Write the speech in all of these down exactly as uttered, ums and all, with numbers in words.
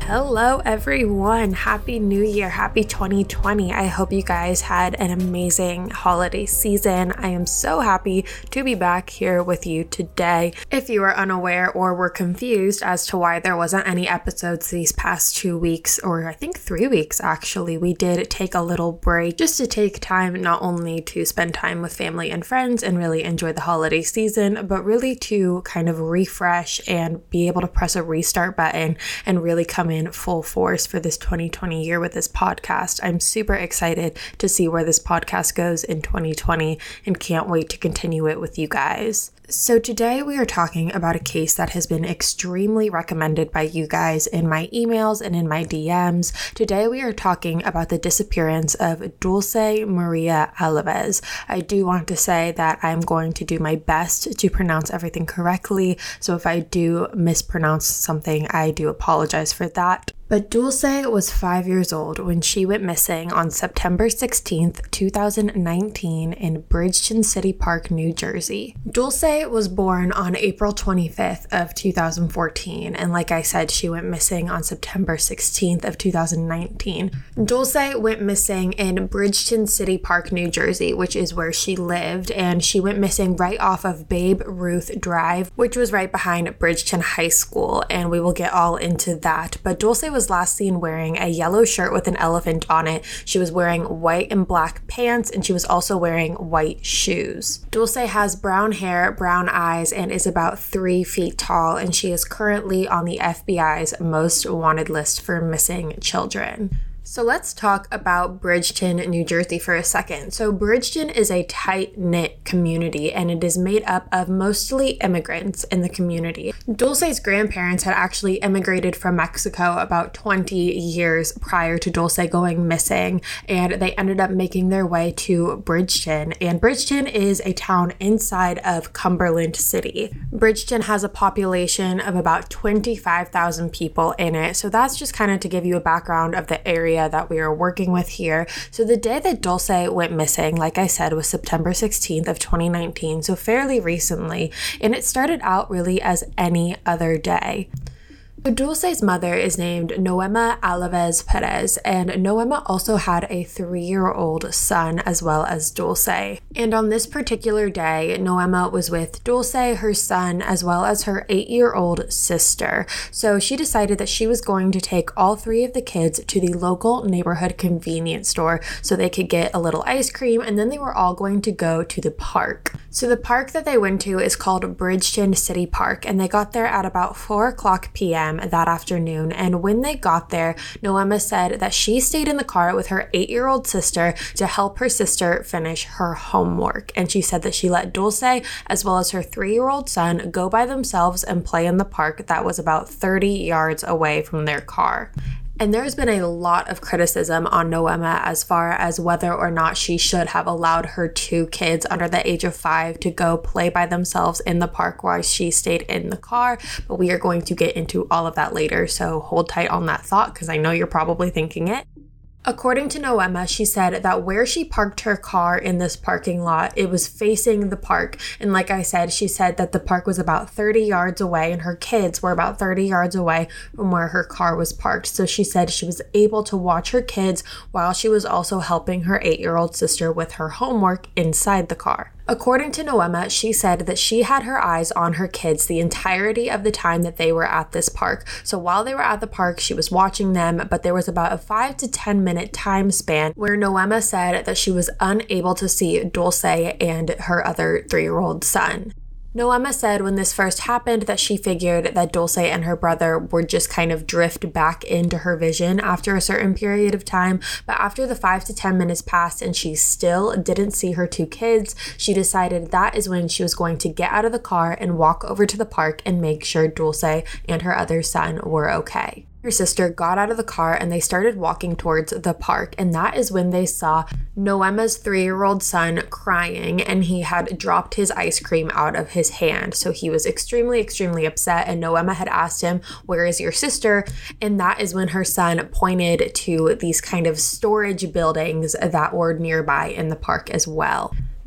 Hello everyone, happy new year, happy twenty twenty. I hope you guys had an amazing holiday season. I am so happy to be back here with you today. If you are unaware or were confused as to why there wasn't any episodes these past two weeks, or I think three weeks actually, we did take a little break just to take time not only to spend time with family and friends and really enjoy the holiday season, but really to kind of refresh and be able to press a restart button and really come in full force for this twenty twenty year with this podcast. I'm super excited to see where this podcast goes in twenty twenty and can't wait to continue it with you guys. So today we are talking about a case that has been extremely recommended by you guys in my emails and in my D Ms. Today we are talking about the disappearance of Dulce Maria Alves. I do want to say that I'm going to do my best to pronounce everything correctly, so if I do mispronounce something, I do apologize for that. But Dulce was five years old when she went missing on September sixteenth, two thousand nineteen in Bridgeton City Park, New Jersey. Dulce was born on April twenty-fifth of two thousand fourteen, and like I said, she went missing on September sixteenth of two thousand nineteen. Dulce went missing in Bridgeton City Park, New Jersey, which is where she lived, and she went missing right off of Babe Ruth Drive, which was right behind Bridgeton High School, and we will get all into that. But Dulce was was last seen wearing a yellow shirt with an elephant on it. She was wearing white and black pants, and she was also wearing white shoes. Dulce has brown hair, brown eyes, and is about three feet tall, and she is currently on the F B I's most wanted list for missing children. So let's talk about Bridgeton, New Jersey for a second. So Bridgeton is a tight-knit community, and it is made up of mostly immigrants in the community. Dulce's grandparents had actually immigrated from Mexico about twenty years prior to Dulce going missing, and they ended up making their way to Bridgeton. And Bridgeton is a town inside of Cumberland City. Bridgeton has a population of about twenty-five thousand people in it, so that's just kind of to give you a background of the area that we are working with here. So the day that Dulce went missing, like I said, was September sixteenth of twenty nineteen, so fairly recently, and it started out really as any other day. So Dulce's mother is named Noema Alves Perez, and Noema also had a three-year-old son as well as Dulce. And on this particular day, Noema was with Dulce, her son, as well as her eight-year-old sister. So she decided that she was going to take all three of the kids to the local neighborhood convenience store so they could get a little ice cream, and then they were all going to go to the park. So the park that they went to is called Bridgeton City Park, and they got there at about four o'clock p.m. that afternoon. And when they got there, Noema said that she stayed in the car with her eight-year-old sister to help her sister finish her homework. And she said that she let Dulce as well as her three-year-old son go by themselves and play in the park that was about thirty yards away from their car. And there's been a lot of criticism on Noema as far as whether or not she should have allowed her two kids under the age of five to go play by themselves in the park while she stayed in the car. But we are going to get into all of that later, so hold tight on that thought because I know you're probably thinking it. According to Noema, she said that where she parked her car in this parking lot, it was facing the park. And like I said, she said that the park was about thirty yards away and her kids were about thirty yards away from where her car was parked. So she said she was able to watch her kids while she was also helping her eight-year-old sister with her homework inside the car. According to Noema, she said that she had her eyes on her kids the entirety of the time that they were at this park. So while they were at the park, she was watching them, but there was about a five to ten minute time span where Noema said that she was unable to see Dulce and her other three-year-old son. Noema said when this first happened that she figured that Dulce and her brother would just kind of drift back into her vision after a certain period of time, but after the five to ten minutes passed and she still didn't see her two kids, she decided that is when she was going to get out of the car and walk over to the park and make sure Dulce and her other son were okay. Her sister got out of the car and they started walking towards the park, and that is when they saw Noema's three-year-old son crying, and he had dropped his ice cream out of his hand. So he was extremely, extremely upset, and Noema had asked him, "Where is your sister?" And that is when her son pointed to these kind of storage buildings that were nearby in the park as well.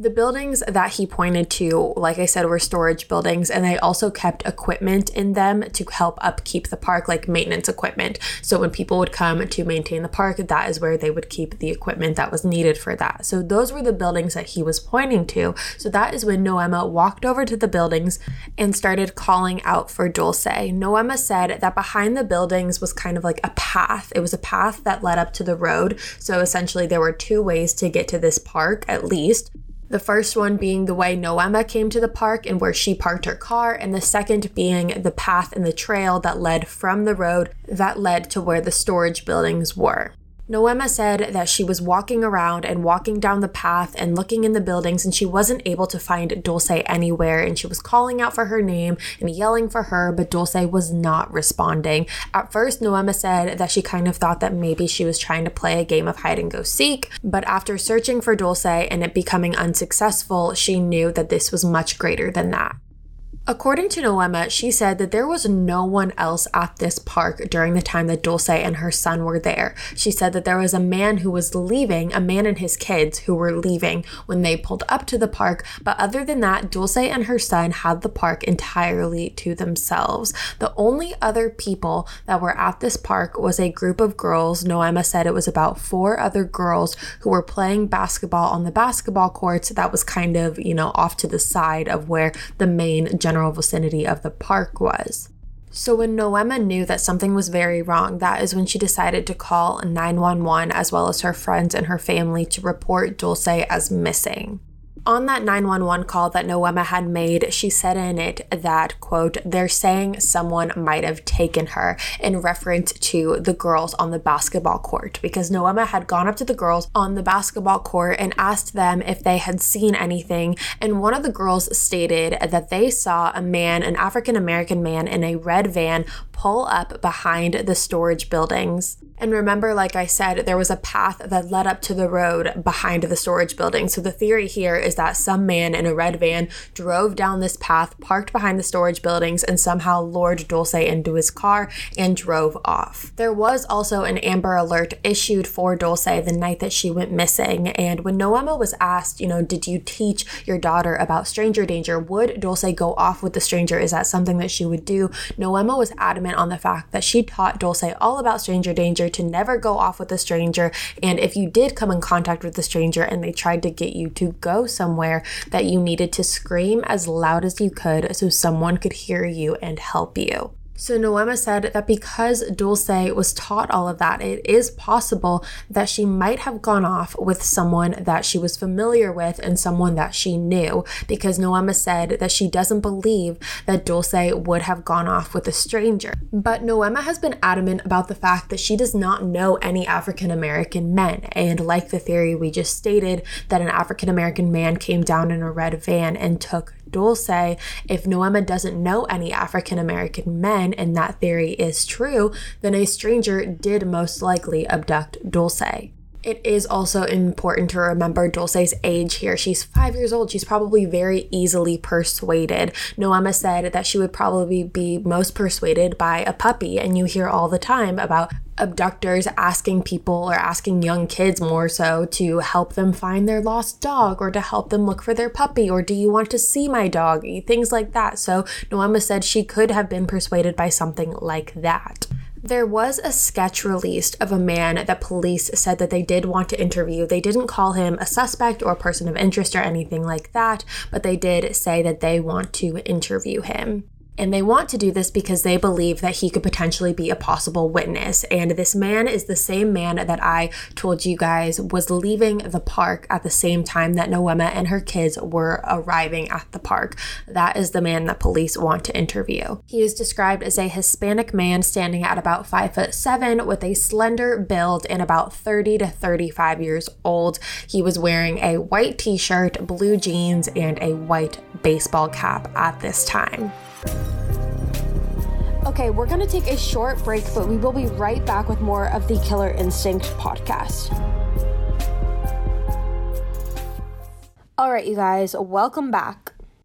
The buildings that he pointed to, like I said, were storage buildings, and they also kept equipment in them to help upkeep the park, like maintenance equipment. So when people would come to maintain the park, that is where they would keep the equipment that was needed for that. So those were the buildings that he was pointing to. So that is when Noema walked over to the buildings and started calling out for Dulce. Noema said that behind the buildings was kind of like a path. It was a path that led up to the road. So essentially there were two ways to get to this park, at least. The first one being the way Noema came to the park and where she parked her car, and the second being the path and the trail that led from the road that led to where the storage buildings were. Noema said that she was walking around and walking down the path and looking in the buildings, and she wasn't able to find Dulce anywhere, and she was calling out for her name and yelling for her, but Dulce was not responding. At first, Noema said that she kind of thought that maybe she was trying to play a game of hide and go seek, but after searching for Dulce and it becoming unsuccessful, she knew that this was much greater than that. According to Noema, she said that there was no one else at this park during the time that Dulce and her son were there. She said that there was a man who was leaving, a man and his kids who were leaving when they pulled up to the park, but other than that, Dulce and her son had the park entirely to themselves. The only other people that were at this park was a group of girls. Noema said it was about four other girls who were playing basketball on the basketball courts that was kind of, you know, off to the side of where the main general general vicinity of the park was. So when Noema knew that something was very wrong, that is when she decided to call nine one one as well as her friends and her family to report Dulce as missing. On that nine one one call that Noema had made, she said in it that, quote, they're saying someone might have taken her, in reference to the girls on the basketball court, because Noema had gone up to the girls on the basketball court and asked them if they had seen anything, and one of the girls stated that they saw a man, an African-American man in a red van, pull up behind the storage buildings. And remember, like I said, there was a path that led up to the road behind the storage building. So the theory here is that some man in a red van drove down this path, parked behind the storage buildings, and somehow lured Dulce into his car and drove off. There was also an Amber Alert issued for Dulce the night that she went missing. And when Noema was asked, you know, did you teach your daughter about stranger danger? Would Dulce go off with the stranger? Is that something that she would do? Noema was adamant on the fact that she taught Dulce all about stranger danger, to never go off with a stranger, and if you did come in contact with the stranger and they tried to get you to go somewhere, that you needed to scream as loud as you could so someone could hear you and help you. So Noema said that because Dulce was taught all of that, it is possible that she might have gone off with someone that she was familiar with and someone that she knew, because Noema said that she doesn't believe that Dulce would have gone off with a stranger. But Noema has been adamant about the fact that she does not know any African-American men, and like the theory we just stated, that an African-American man came down in a red van and took Dulce. If Noema doesn't know any African-American men and that theory is true, then a stranger did most likely abduct Dulce. It is also important to remember Dulce's age here. She's five years old. She's probably very easily persuaded. Noema said that she would probably be most persuaded by a puppy, and you hear all the time about abductors asking people, or asking young kids more so, to help them find their lost dog or to help them look for their puppy, or do you want to see my dog? Things like that. So Noema said she could have been persuaded by something like that. There was a sketch released of a man that police said that they did want to interview. They didn't call him a suspect or a person of interest or anything like that, but they did say that they want to interview him. And they want to do this because they believe that he could potentially be a possible witness. And this man is the same man that I told you guys was leaving the park at the same time that Noema and her kids were arriving at the park. That is the man that police want to interview. He is described as a Hispanic man standing at about five foot seven with a slender build and about thirty to thirty-five years old. He was wearing a white t-shirt, blue jeans, and a white baseball cap at this time. Okay, we're going to take a short break, but we will be right back with more of the Killer Instinct podcast. All right, you guys, welcome back.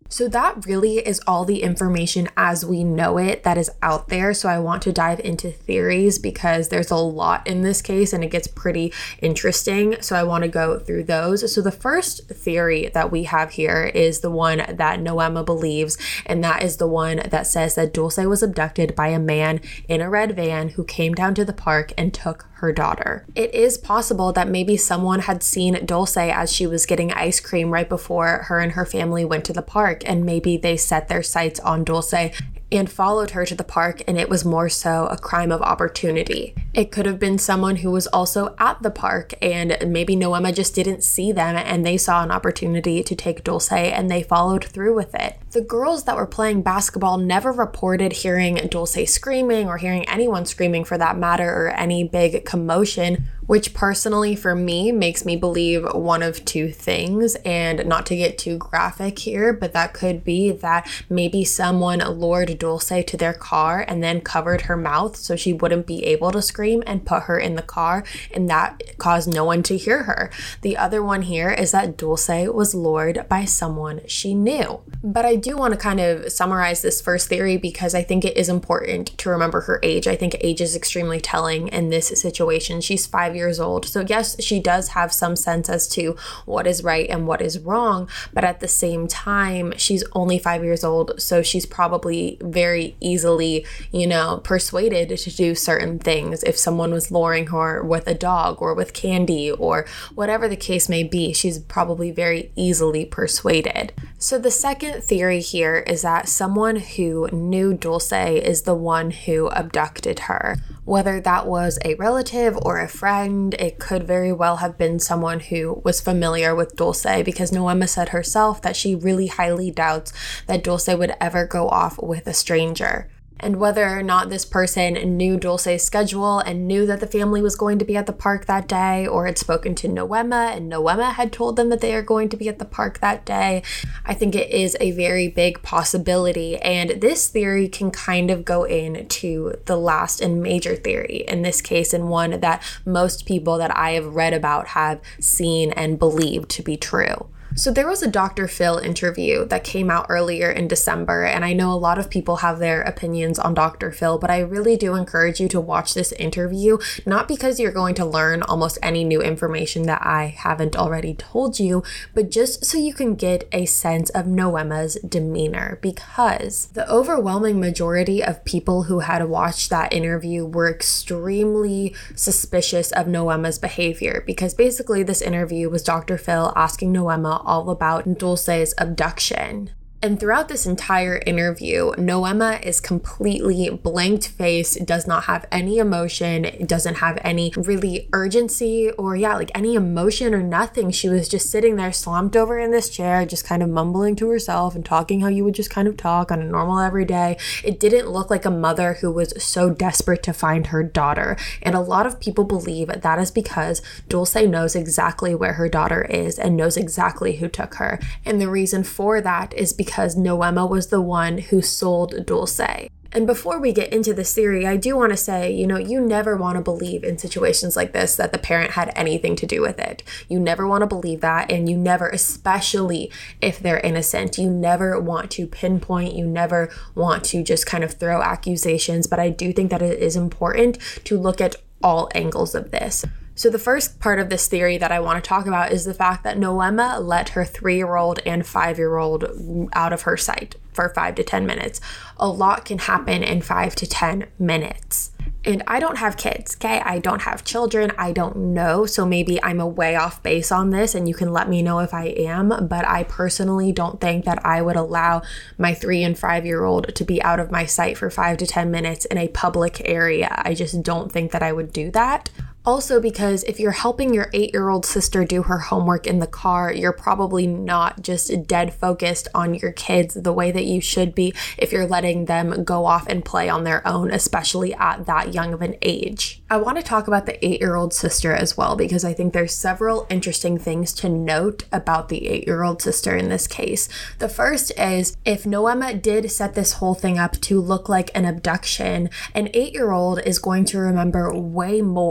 So that really is all the information as we know it that is out there. So I want to dive into theories because there's a lot in this case and it gets pretty interesting. So I want to go through those. So the first theory that we have here is the one that Noema believes, and that is the one that says that Dulce was abducted by a man in a red van who came down to the park and took her daughter. It is possible that maybe someone had seen Dulce as she was getting ice cream right before her and her family went to the park, and maybe they set their sights on Dulce and followed her to the park, and it was more so a crime of opportunity. It could have been someone who was also at the park, and maybe Noema just didn't see them and they saw an opportunity to take Dulce and they followed through with it. The girls that were playing basketball never reported hearing Dulce screaming or hearing anyone screaming for that matter, or any big commotion, which personally for me makes me believe one of two things. And not to get too graphic here, but that could be that maybe someone lured Dulce to their car and then covered her mouth so she wouldn't be able to scream and put her in the car, and that caused no one to hear her. The other one here is that Dulce was lured by someone she knew. But I do want to kind of summarize this first theory because I think it is important to remember her age. I think age is extremely telling in this situation. She's five years old. So yes, she does have some sense as to what is right and what is wrong, but at the same time, she's only five years old. So she's probably very easily, you know, persuaded to do certain things. If someone was luring her with a dog or with candy or whatever the case may be, she's probably very easily persuaded. So the second theory here is that someone who knew Dulce is the one who abducted her. Whether that was a relative or a friend, it could very well have been someone who was familiar with Dulce, because Noema said herself that she really highly doubts that Dulce would ever go off with a stranger. And whether or not this person knew Dulce's schedule and knew that the family was going to be at the park that day, or had spoken to Noema and Noema had told them that they are going to be at the park that day, I think it is a very big possibility. And this theory can kind of go into the last and major theory in this case, and one that most people that I have read about have seen and believed to be true. So there was a Doctor Phil interview that came out earlier in December, and I know a lot of people have their opinions on Doctor Phil, but I really do encourage you to watch this interview, not because you're going to learn almost any new information that I haven't already told you, but just so you can get a sense of Noema's demeanor, because the overwhelming majority of people who had watched that interview were extremely suspicious of Noema's behavior, because basically this interview was Doctor Phil asking Noema all about Dulce's abduction. And throughout this entire interview, Noema is completely blank-faced, does not have any emotion, doesn't have any really urgency or yeah, like any emotion or nothing. She was just sitting there slumped over in this chair, just kind of mumbling to herself and talking how you would just kind of talk on a normal everyday. It didn't look like a mother who was so desperate to find her daughter. And a lot of people believe that is because Dulce knows exactly where her daughter is and knows exactly who took her. And the reason for that is because because Noema was the one who sold Dulce. And before we get into this theory, I do want to say, you know, you never want to believe in situations like this that the parent had anything to do with it. You never want to believe that, and you never, especially if they're innocent, you never want to pinpoint, you never want to just kind of throw accusations. But I do think that it is important to look at all angles of this. So the first part of this theory that I want to talk about is the fact that Noema let her three-year-old and five-year-old out of her sight for five to ten minutes. A lot can happen in five to ten minutes. And I don't have kids, okay? I don't have children. I don't know. So maybe I'm a way off base on this, and you can let me know if I am. But I personally don't think that I would allow my three and five-year-old to be out of my sight for five to ten minutes in a public area. I just don't think that I would do that. Also, because if you're helping your eight-year-old sister do her homework in the car, you're probably not just dead focused on your kids the way that you should be if you're letting them go off and play on their own, especially at that young of an age. I want to talk about the eight-year-old sister as well, because I think there's several interesting things to note about the eight-year-old sister in this case. The first is, if Noema did set this whole thing up to look like an abduction, an eight-year-old is going to remember way more than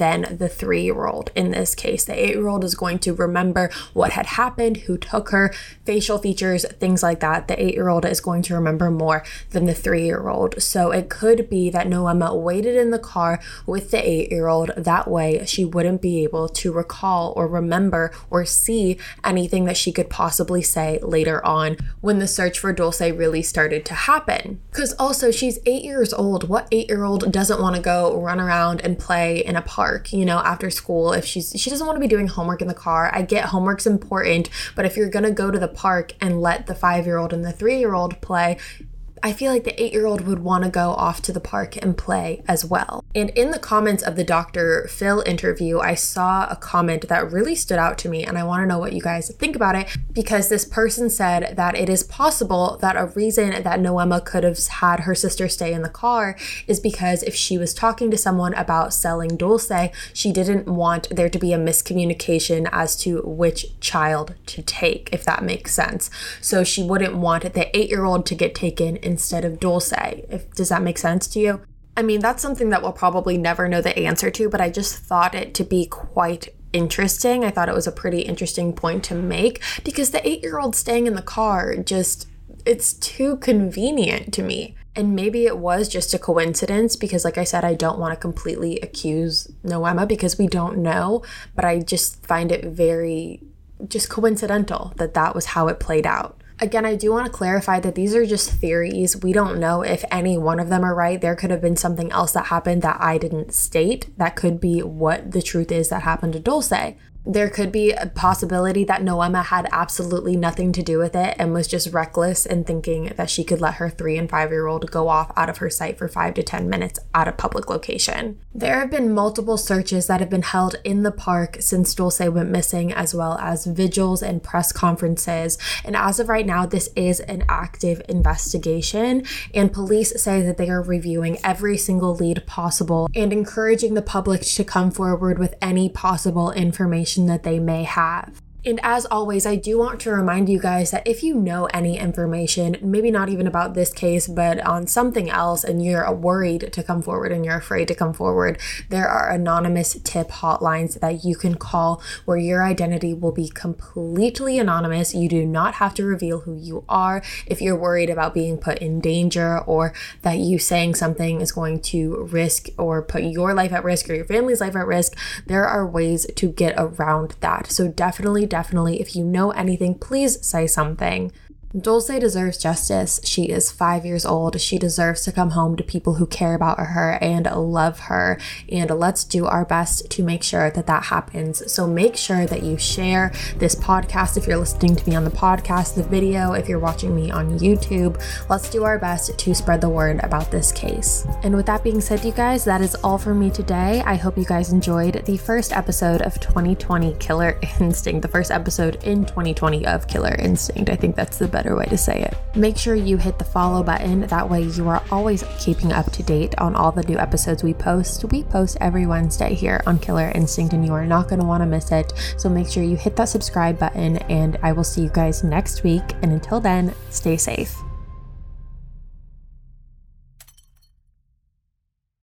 than the three-year-old in this case. The eight-year-old is going to remember what had happened, who took her, facial features, things like that. The eight-year-old is going to remember more than the three-year-old. So it could be that Noema waited in the car with the eight-year-old. That way she wouldn't be able to recall or remember or see anything that she could possibly say later on when the search for Dulce really started to happen. Because also she's eight years old. What eight-year-old doesn't want to go run around and play in a park, you know, after school? If she's she doesn't want to be doing homework in the car. I get homework's important, but if you're gonna go to the park and let the five-year-old and the three-year-old play, I feel like the eight-year-old would want to go off to the park and play as well. And in the comments of the Doctor Phil interview, I saw a comment that really stood out to me, and I want to know what you guys think about it, because this person said that it is possible that a reason that Noema could have had her sister stay in the car is because if she was talking to someone about selling Dulce, she didn't want there to be a miscommunication as to which child to take, if that makes sense. So she wouldn't want the eight-year-old to get taken instead of Dulce. If, does that make sense to you? I mean, that's something that we'll probably never know the answer to, but I just thought it to be quite interesting. I thought it was a pretty interesting point to make, because the eight-year-old staying in the car just, it's too convenient to me. And maybe it was just a coincidence, because like I said, I don't want to completely accuse Noema because we don't know, but I just find it very just coincidental that that was how it played out. Again, I do want to clarify that these are just theories. We don't know if any one of them are right. There could have been something else that happened that I didn't state. That could be what the truth is that happened to Dulce. There could be a possibility that Noema had absolutely nothing to do with it and was just reckless in thinking that she could let her three and five-year-old go off out of her sight for five to ten minutes at a public location. There have been multiple searches that have been held in the park since Dulce went missing, as well as vigils and press conferences. And as of right now, this is an active investigation, and police say that they are reviewing every single lead possible and encouraging the public to come forward with any possible information that they may have. And as always, I do want to remind you guys that if you know any information, maybe not even about this case, but on something else, and you're worried to come forward and you're afraid to come forward, there are anonymous tip hotlines that you can call where your identity will be completely anonymous. You do not have to reveal who you are. If you're worried about being put in danger, or that you saying something is going to risk or put your life at risk or your family's life at risk, there are ways to get around that. So definitely Definitely, if you know anything, please say something. Dulce deserves justice. She is five years old. She deserves to come home to people who care about her and love her. And let's do our best to make sure that that happens. So make sure that you share this podcast if you're listening to me on the podcast, the video if you're watching me on YouTube. Let's do our best to spread the word about this case. And with that being said, you guys, that is all for me today. I hope you guys enjoyed the first episode of twenty twenty Killer Instinct, the first episode in twenty twenty of Killer Instinct. I think that's the best better way to say it. Make sure you hit the follow button. That way you are always keeping up to date on all the new episodes we post. We post every Wednesday here on Killer Instinct, and you are not going to want to miss it. So make sure you hit that subscribe button, and I will see you guys next week. And until then, stay safe.